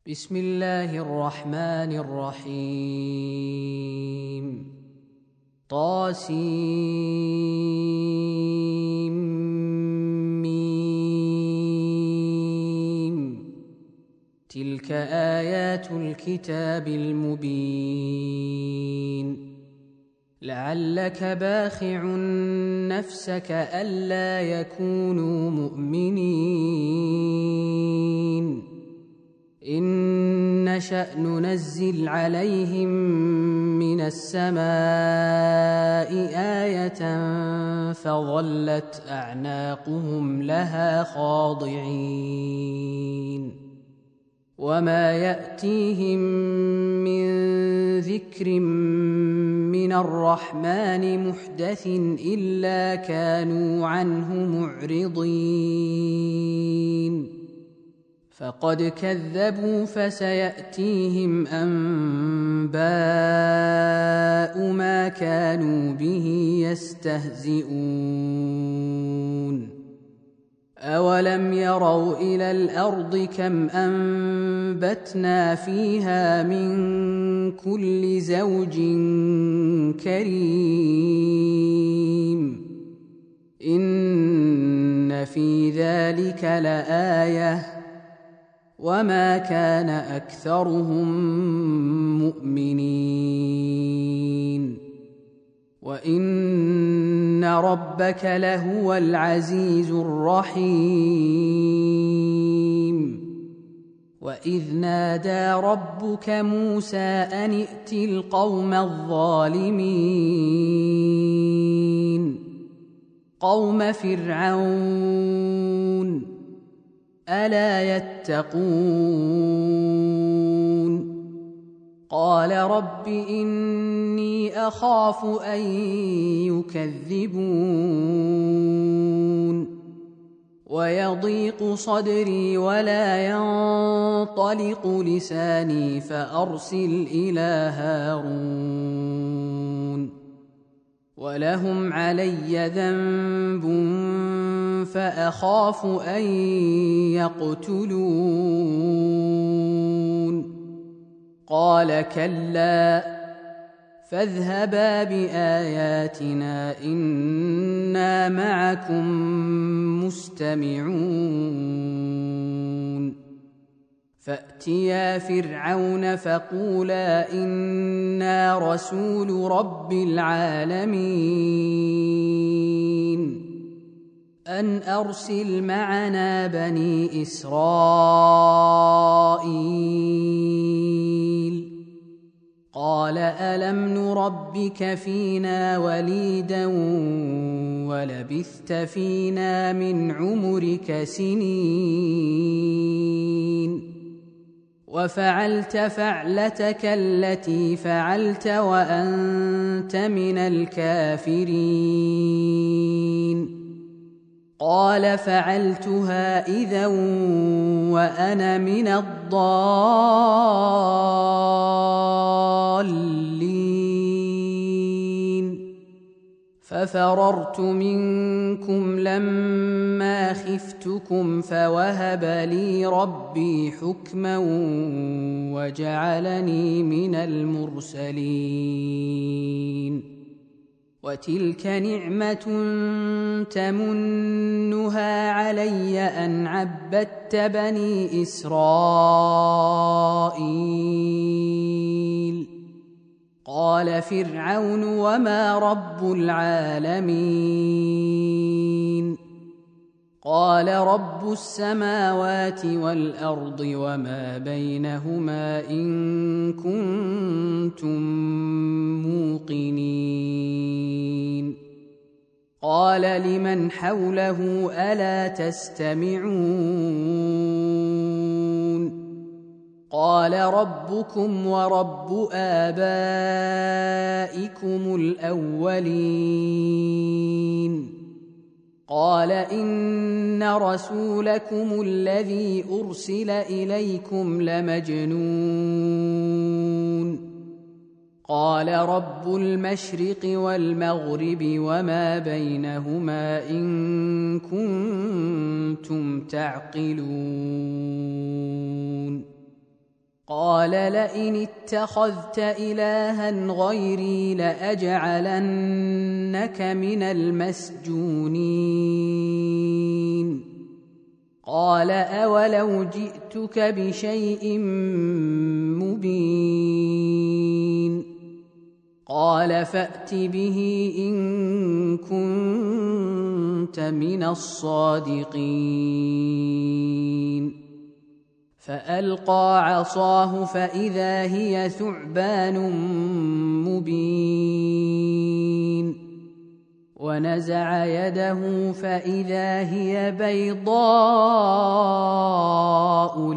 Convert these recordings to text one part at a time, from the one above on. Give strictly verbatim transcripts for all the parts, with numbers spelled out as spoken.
بسم الله الرحمن الرحيم طاسيم تلك آيات الكتاب المبين لعلك باخع نفسك ألا يكونوا مؤمنين إن نشأ ننزل عليهم من السماء آية فظلت أعناقهم لها خاضعين وما يأتيهم من ذكر من الرحمن محدث إلا كانوا عنه معرضين فقد كذبوا فسيأتيهم أنباء ما كانوا به يستهزئون أولم يروا إلى الأرض كم أنبتنا فيها من كل زوج كريم إن في ذلك لآية وما كان أكثرهم مؤمنين وإن ربك لهو العزيز الرحيم وإذ نادى ربك موسى أن ائت القوم الظالمين قوم فرعون ألا يتقون قال رب إني أخاف أن يكذبون ويضيق صدري ولا ينطلق لساني فأرسل إلى هارون ولهم علي ذنب فأخاف أن يقتلون قال كلا فاذهبا بآياتنا إنا معكم مستمعون فأتيا فرعون فقولا إنا رسول رب العالمين أن أرسل معنا بني إسرائيل قال ألم نربك فينا وليدا ولبثت فينا من عمرك سنين وفعلت فعلتك التي فعلت وأنت من الكافرين قال فعلتها إذا وأنا من الضالين ففررت منكم لما خفتكم فوهب لي ربي حكما وجعلني من المرسلين وتلك نعمة تمنها علي أن عبدت بني إسرائيل قال فرعون وما رب العالمين قال رب السماوات والأرض وما بينهما إن كنتم موقنين قال لمن حوله ألا تستمعون قال ربكم ورب آبائكم الأولين قال إن رسولكم الذي أرسل إليكم لمجنون قال رب المشرق والمغرب وما بينهما إن كنتم تعقلون قال لئن اتخذت إلها غيري لأجعلنك من المسجونين قال أولو جئتك بشيء مبين قال فأت به إن كنت من الصادقين فألقى عصاه فإذا هي ثعبان مبين ونزع يده فإذا هي بيضاء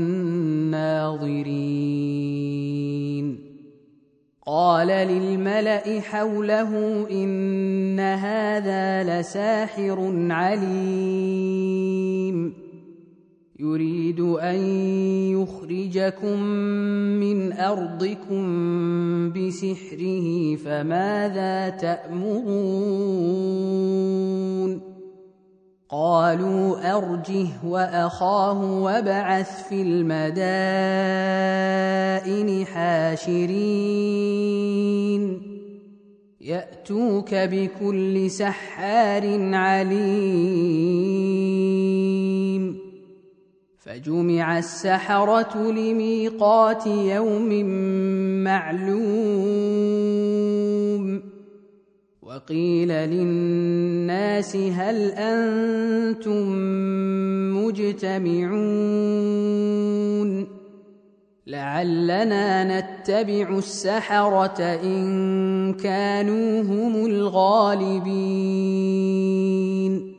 للناظرين قال للملأ حوله إن هذا لساحر عليم يريد أن يخرجكم من أرضكم بسحره فماذا تأمرون قالوا أرجه وأخاه وابعث في المدائن حاشرين يأتوك بكل سحار عليم فجمع السحرة لميقات يوم معلوم وقيل للناس هل أنتم مجتمعون لعلنا نتبع السحرة إن كانوا هم الغالبين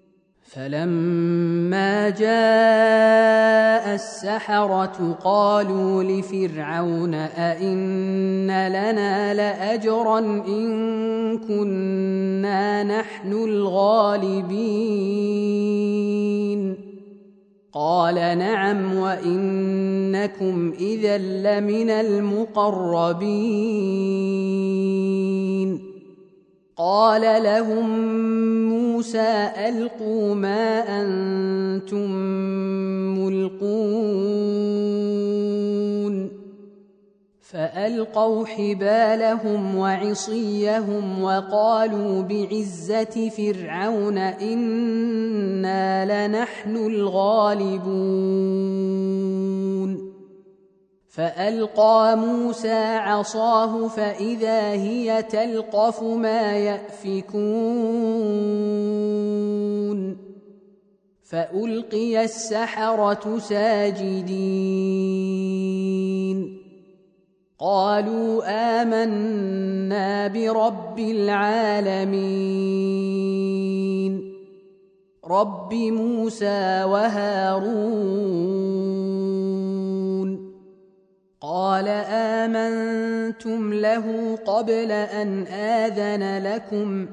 فلما جاء السحرة قالوا لفرعون أئن لنا لأجرا إن كنا نحن الغالبين قال نعم وإنكم إذا لمن المقربين قال لهم موسى ألقوا ما أنتم ملقون فألقوا حبالهم وعصيهم وقالوا بعزة فرعون إنا لنحن الغالبون فألقى موسى عصاه فإذا هي تلقف ما يأفكون فألقي السحرة ساجدين قالوا آمنا برب العالمين رب موسى وهارون قال آمنتم له قبل أن آذن لكم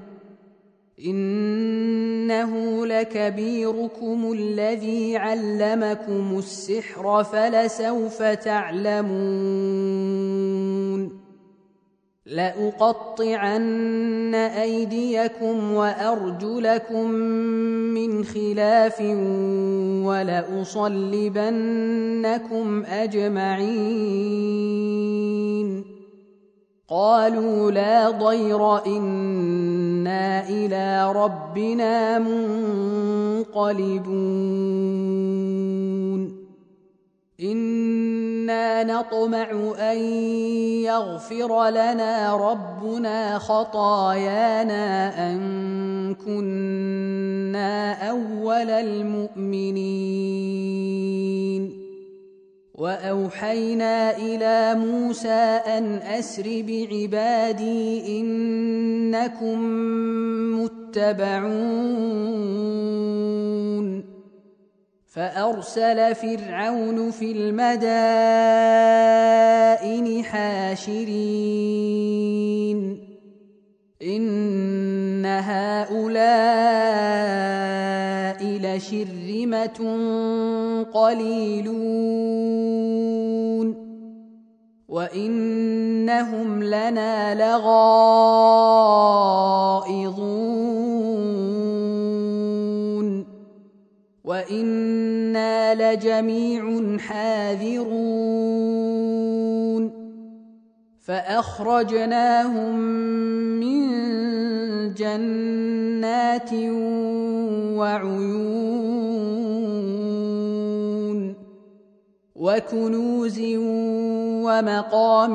إنه لكبيركم الذي علمكم السحر فلسوف تعلمون لأقطعن أيديكم وأرجلكم من خلاف ولأصلبنكم أجمعين قالوا لا ضير إنا إلى ربنا منقلبون إنا نطمع أن يغفر لنا ربنا خطايانا أن كنا أول المؤمنين وأوحينا إلى موسى أن أسر بعبادي إنكم متبعون فأرسل فرعون في المدائن حاشرين إن هؤلاء لشرذمة قليلون وإنهم لنا لغائظون وإنا لجميع حاذرون فأخرجناهم من جنات وعيون وكنوز ومقام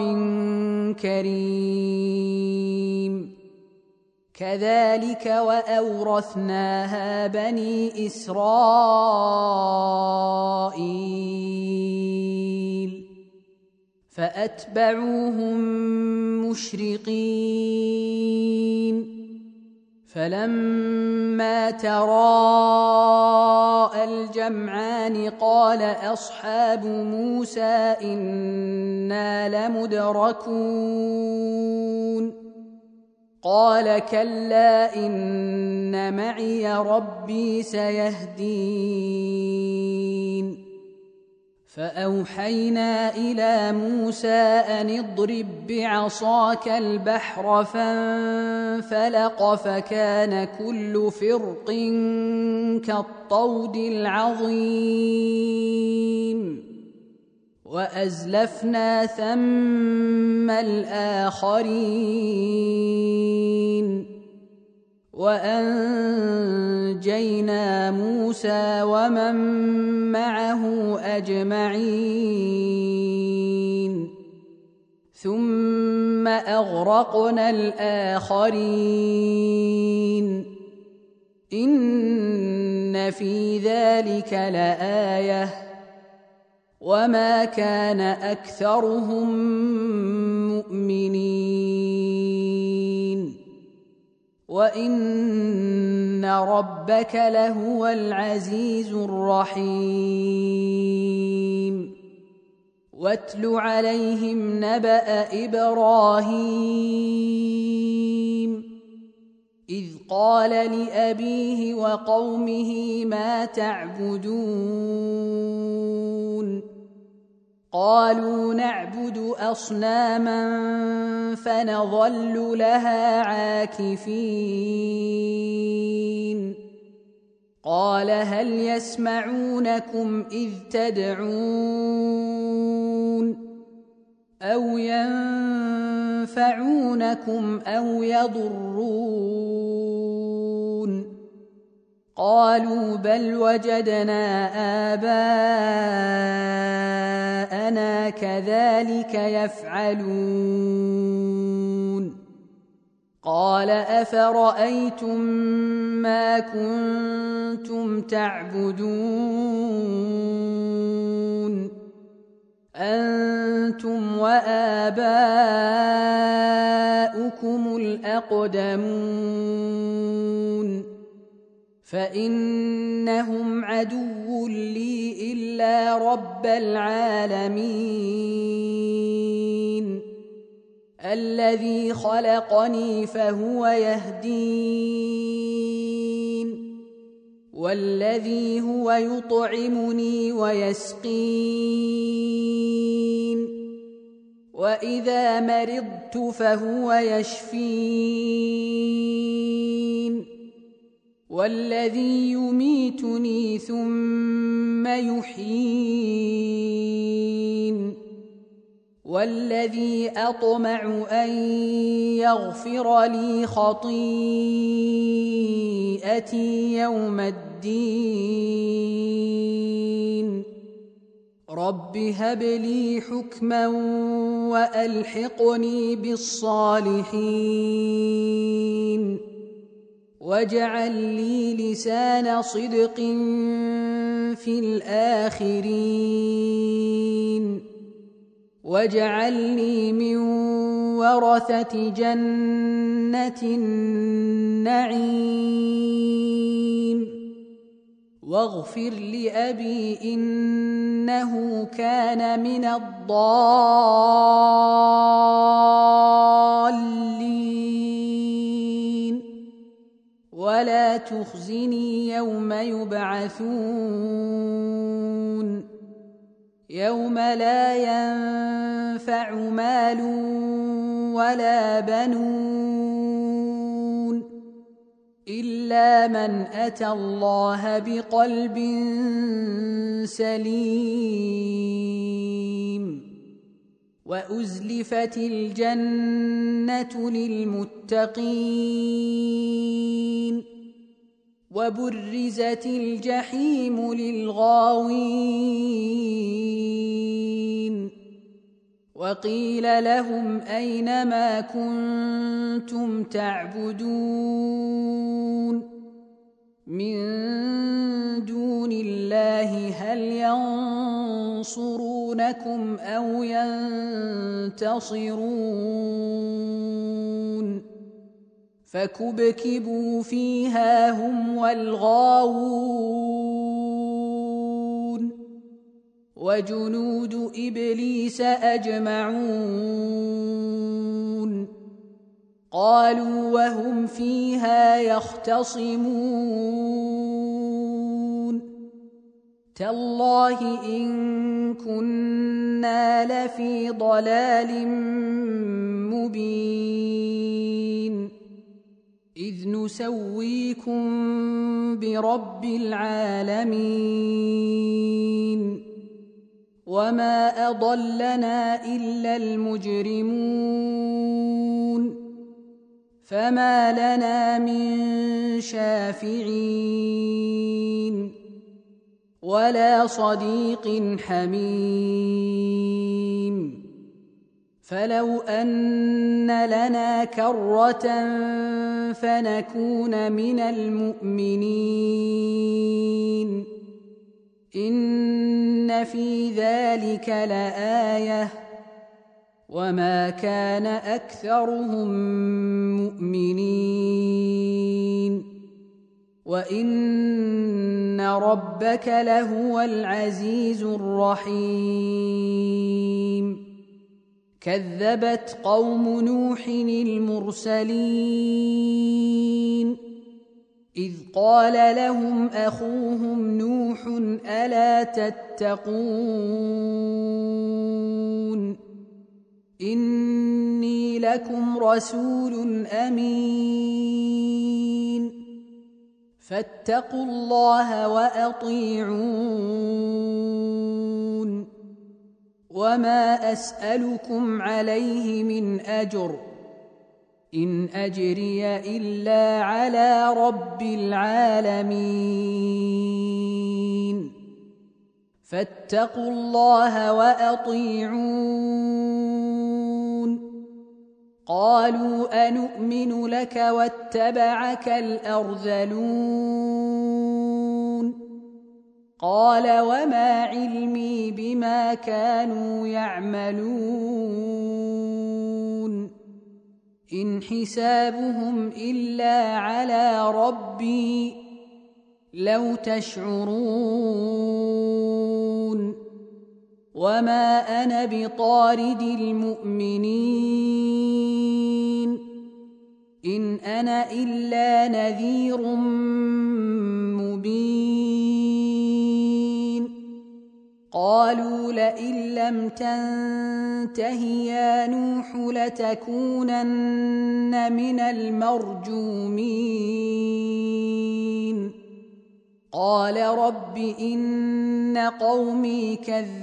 كريم كذلك وأورثناها بني إسرائيل فأتبعوهم مشرقين فلما تراءى الجمعان قال أصحاب موسى إنا لمدركون قال كلا إن معي ربي سيهدين فأوحينا إلى موسى أن اضرب بعصاك البحر فانفلق فكان كل فرق كالطود العظيم وأزلفنا ثم الآخرين وأنجينا موسى ومن معه أجمعين ثم أغرقنا الآخرين إن في ذلك لآية وما كان أكثرهم مؤمنين وإن ربك لهو العزيز الرحيم واتل عليهم نبأ إبراهيم إذ قال لأبيه وقومه ما تعبدون قالوا نعبد أصناما فنظل لها عاكفين قال هل يسمعونكم إذ تدعون أو ينفعونكم أو يضرون قالوا بل وجدنا آباءنا كذلك يفعلون قال أفرأيتم ما كنتم تعبدون أنتم وآباؤكم الأقدمون فإنهم عدو لي إلا رب العالمين الذي خلقني فهو يهدين والذي هو يطعمني ويسقين وإذا مرضت فهو يشفين والذي يميتني ثم يحيين والذي أطمع أن يغفر لي خطيئتي يوم الدين رب هب لي حكما وألحقني بالصالحين واجعل لي لسان صدق في الآخرين واجعلني من ورثة جنة النعيم واغفر لأبي إنه كان من الضالين ولا تخزني يوم يبعثون يوم لا ينفع مال ولا بنون إلا من أتى الله بقلب سليم وأزلفت الجنة للمتقين وبرزت الجحيم للغاوين وقيل لهم أين ما كنتم تعبدون من دون الله هل ينصرونكم أو ينتصرون فكبكبوا فيها هم والغاوون وجنود إبليس أجمعون قالوا وهم فيها يختصمون تالله إن كنا لفي ضلال مبين إذ نسويكم برب العالمين وما أضلنا إلا المجرمون فما لنا من شافعين ولا صديق حميم فلو أن لنا كرة فنكون من المؤمنين إن في ذلك لآية وما كان أكثرهم مؤمنين وإن ربك لهو العزيز الرحيم كذبت قوم نوح المرسلين إذ قال لهم أخوهم نوح ألا تتقون إني لكم رسول أمين فاتقوا الله وأطيعون وما أسألكم عليه من أجر إن أجري إلا على رب العالمين فاتقوا الله وأطيعون قالوا أنؤمن لك واتبعك الأرذلون قال وما علمي بما كانوا يعملون إن حسابهم إلا على ربي لو تشعرون وما أنا بطارد المؤمنين إن أنا إلا نذير مبين قالوا لئن لم تنته يا نوح لتكونن من المرجومين قال رب إن قومي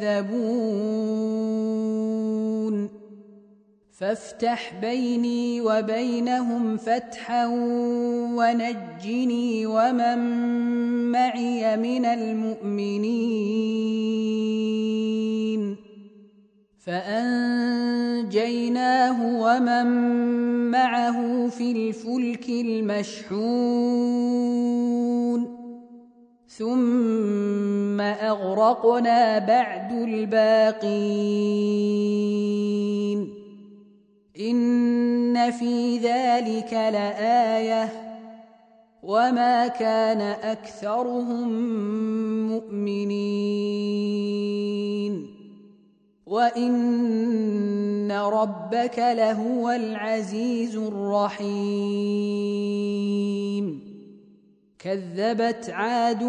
كذبون فافتح بيني وبينهم فتحا ونجني ومن معي من المؤمنين فأنجيناه ومن معه في الفلك المشحون ثم أغرقنا بعد الباقين إن في ذلك لآية وما كان أكثرهم مؤمنين وإن ربك لهو العزيز الرحيم كذبت عاد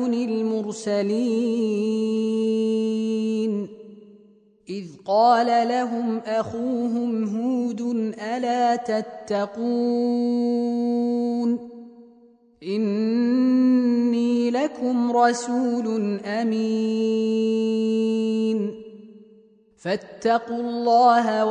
المرسلين إذ قال لهم أخوهم هود ألا تتقون إني لكم رسول أمين فاتقوا الله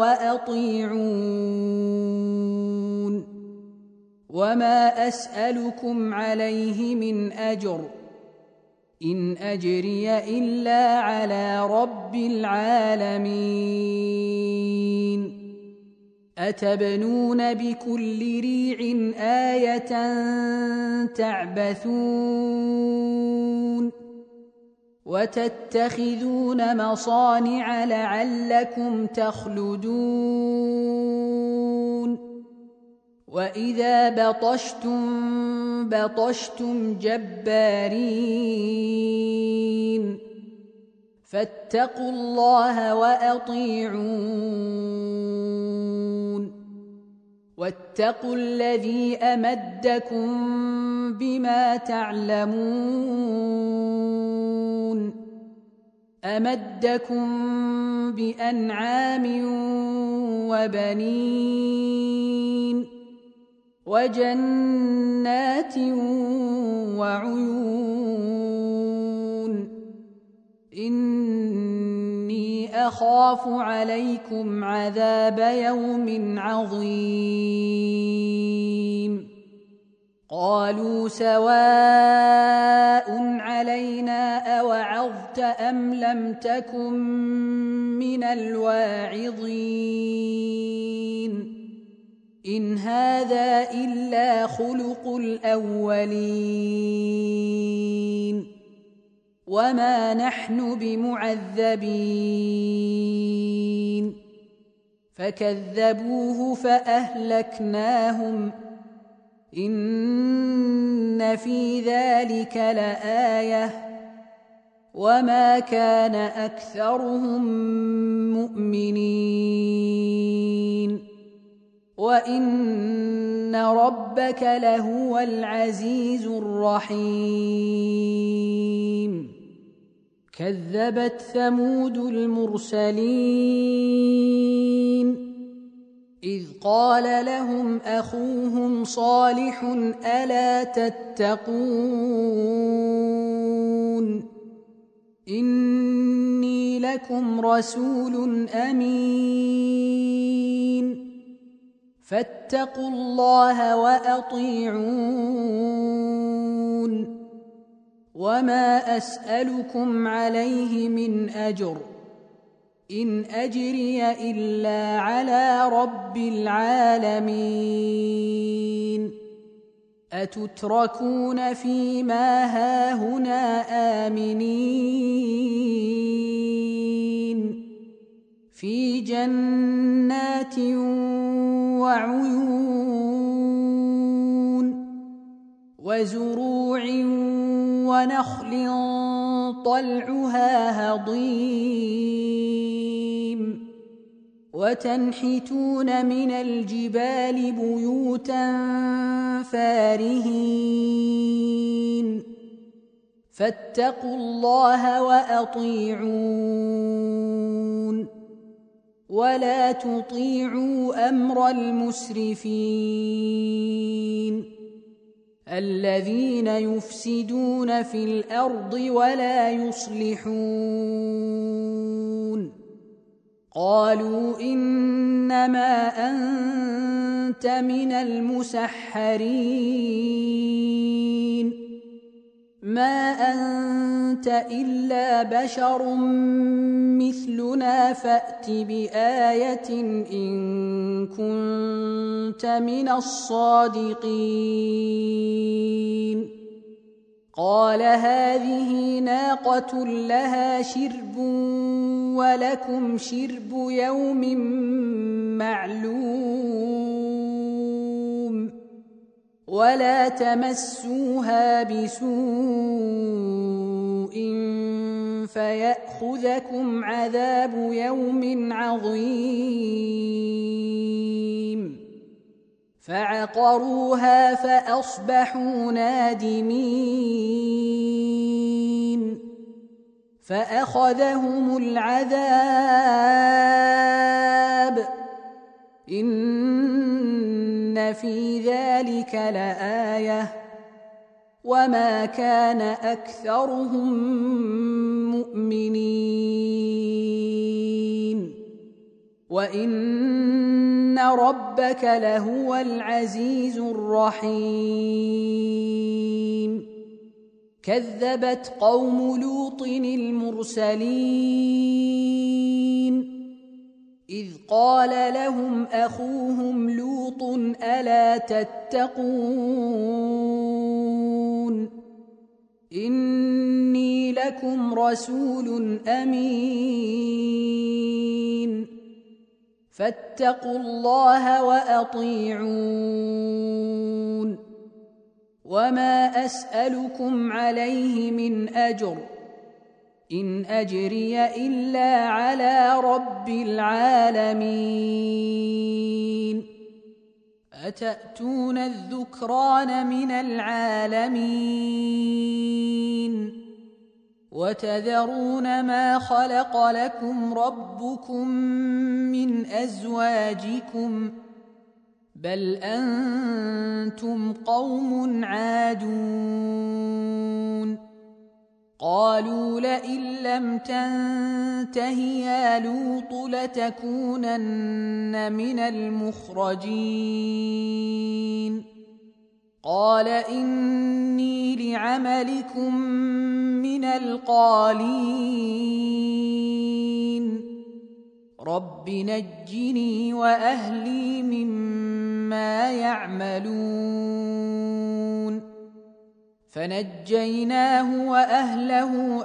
وأطيعون وما أسألكم عليه من أجر إن أجري إلا على رب العالمين أتبنون بكل ريع آية تعبثون وتتخذون مصانع لعلكم تخلدون وإذا بطشتم بطشتم جبارين فاتقوا الله وأطيعون واتقوا الذي أمدكم بما تعلمون أمدكم بأنعام وبنين وجنات وعيون إني أخاف عليكم عذاب يوم عظيم قالوا سواء علينا أوعظت أم لم تكن من الواعظين إن هذا إلا خلق الأولين وما نحن بمعذبين فكذبوه فأهلكناهم إن في ذلك لآية وما كان أكثرهم مؤمنين وإن ربك لهو العزيز الرحيم كذبت ثمود المرسلين إذ قال لهم أخوهم صالح ألا تتقون إني لكم رسول أمين فاتقوا الله وأطيعون وما أسألكم عليه من أجر إن أجري إلا على رب العالمين أتتركون فيما هاهنا آمنين في جنات وعيون وزروع ونخل طلعها هضيم وتنحتون من الجبال بيوتا فارهين فاتقوا الله وأطيعون ولا تطيعوا أمر المسرفين الذين يفسدون في الأرض ولا يصلحون قالوا إنما أنت من المسحرين ما أنت إلا بشر مثلنا فأت بآية إن كنت من الصادقين قال هذه ناقة لها شرب ولكم شرب يوم معلوم ولا تمسوها بسوء فيأخذكم عذاب يوم عظيم فعقروها فأصبحوا نادمين فأخذهم العذاب إن في ذلك لآية وما كان أكثرهم مؤمنين وإن ربك لهو العزيز الرحيم كذبت قوم لوط المرسلين إذ قال لهم أخوهم لوط ألا تتقون إني لكم رسول أمين فاتقوا الله وأطيعون وما أسألكم عليه من أجر إن أجري إلا على رب العالمين أتأتون الذكران من العالمين وتذرون ما خلق لكم ربكم من أزواجكم بل أنتم قوم عادون قالوا لئن لم تنته يا لوط لتكونن من المخرجين قال إني لعملكم من القالين رب نجني وأهلي مما يعملون فنجيناه وأهله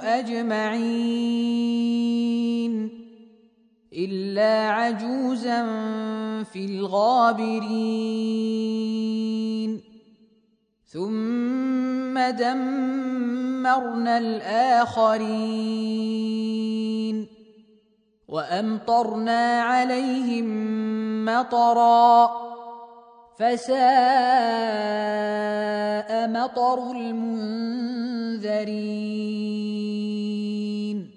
أجمعين إلا عجوزا في الغابرين ثم دمرنا الآخرين وأمطرنا عليهم مطرا فساء مطر المنذرين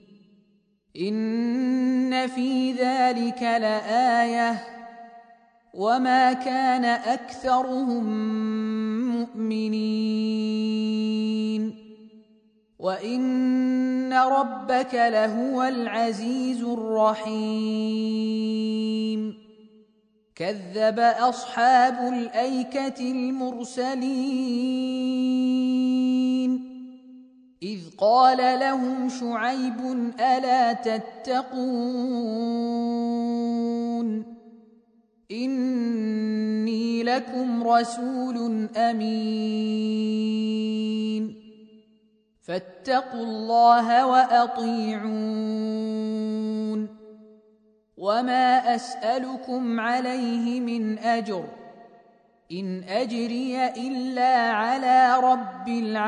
إن في ذلك لآية وما كان أكثرهم مؤمنين وإن ربك لهو العزيز الرحيم كذب أصحاب الأيكة المرسلين إذ قال لهم شعيب ألا تتقون إني لكم رسول أمين فاتقوا الله وأطيعون وما أسألكم عليه من أجر إن أجري إلا على رب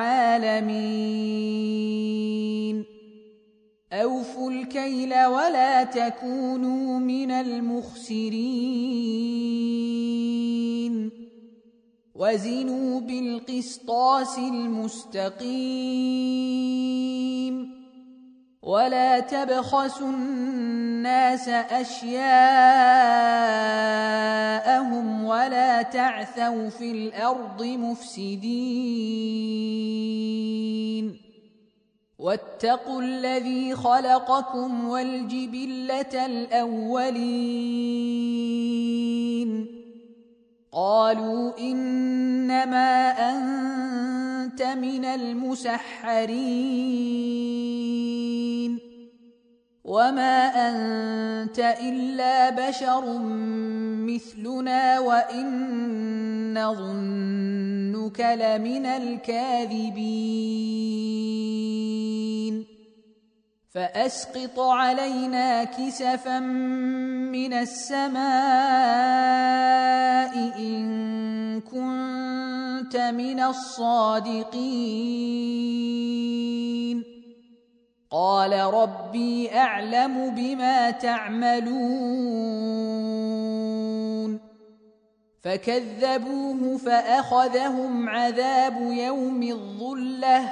العالمين أوفوا الكيل ولا تكونوا من المخسرين وزنوا بالقسطاس المستقيم ولا تبخسوا الناس أشياءهم ولا تعثوا في الأرض مفسدين واتقوا الذي خلقكم والجبلة الأولين قالوا إنما أنت من المسحرين وما أنت إلا بشر مثلنا وإن نظنك لمن الكاذبين فأسقط علينا كسفا من السماء إن كنت من الصادقين قال ربي أعلم بما تعملون فكذبوه فأخذهم عذاب يوم الظلة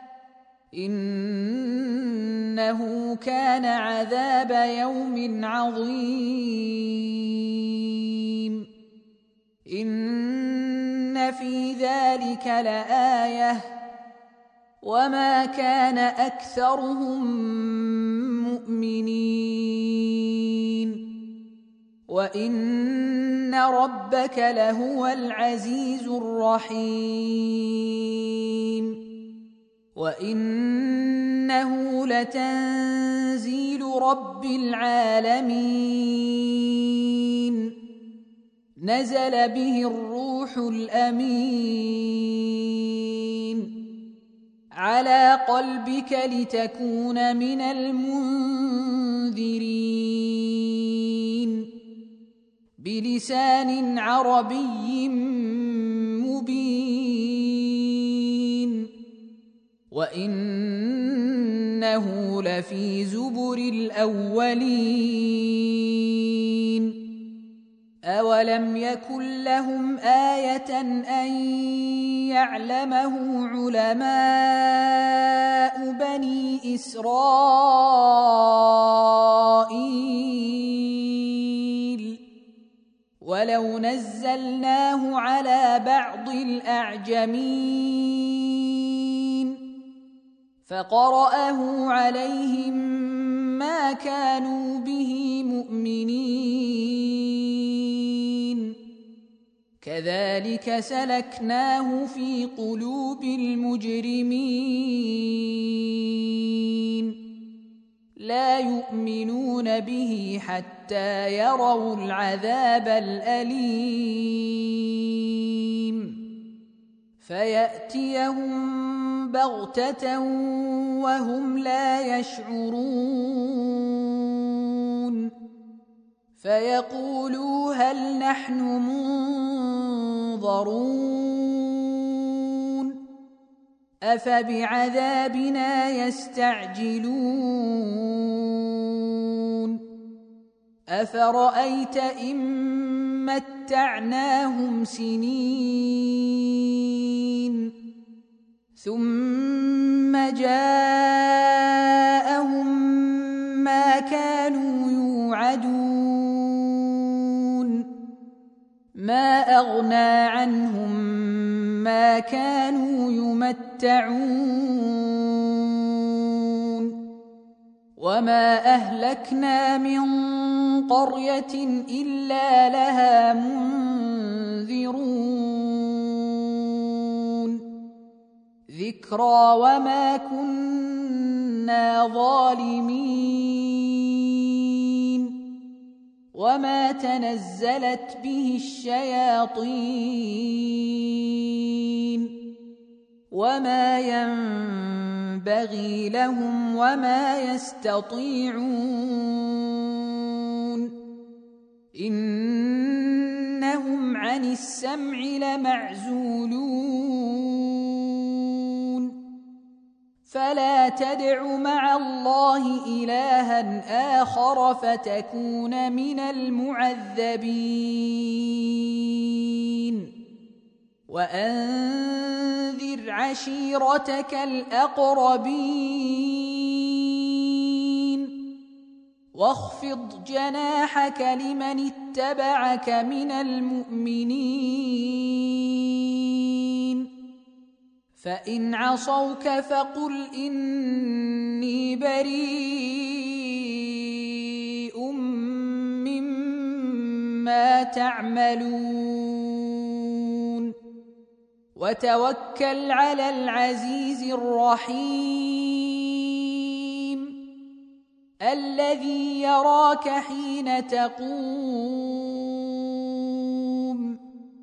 إنه كان عذاب يوم عظيم إن في ذلك لآية وما كان أكثرهم مؤمنين وإن ربك لهو العزيز الرحيم وإنه لتنزيل رب العالمين نزل به الروح الأمين على قلبك لتكون من المنذرين بلسان عربي مبين وإنه لفي زبر الأولين أولم يكن لهم آية أن يعلمه علماء بني إسرائيل ولو نزلناه على بعض الأعجمين فقرأه عليهم ما كانوا به مؤمنين كذلك سلكناه في قلوب المجرمين لا يؤمنون به حتى يروا العذاب الأليم فيأتيهم بغتة وهم لا يشعرون فيقولوا هل نحن منظرون أفبعذابنا يستعجلون أفرأيت إن متعناهم سنين ثم جاءهم ما كانوا يوعدون ما أغنى عنهم ما كانوا يمتعون وما أهلكنا من قرية إلا لها منذرون ذكرى وما كنا ظالمين وما تنزلت به الشياطين وما ينبغي لهم وما يستطيعون إنهم عن السمع لمعزولون فلا تدع مع الله إلها آخر فتكون من المعذبين وأنذر عشيرتك الأقربين واخفض جناحك لمن اتبعك من المؤمنين فإن عصوك فقل إني بريء مما تعملون وتوكل على العزيز الرحيم الذي يراك حين تقوم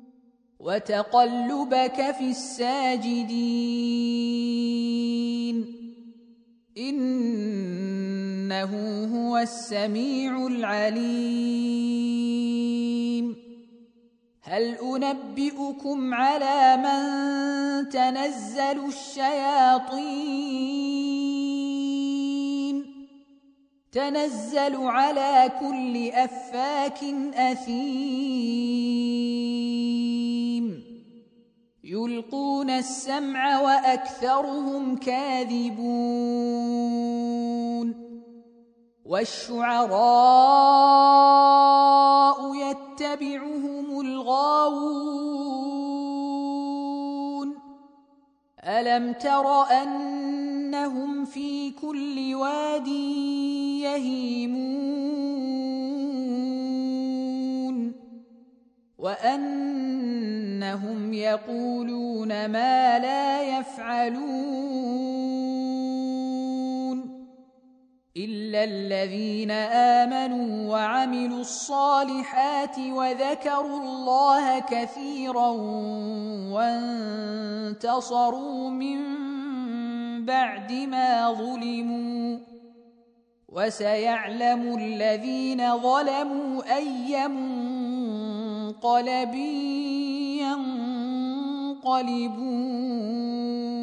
وتقلبك في الساجدين إنه هو السميع العليم هل أنبئكم على من تنزل الشياطين تنزل على كل أفاك أثيم يلقون السمع وأكثرهم كاذبون والشعراء يتبعهم الغاوون ألم تر أنهم في كل واد يهيمون وأنهم يقولون ما لا يفعلون إلا الذين آمنوا وعملوا الصالحات وذكروا الله كثيرا وانتصروا من بعد ما ظلموا وسيعلم الذين ظلموا أي منقلب ينقلبون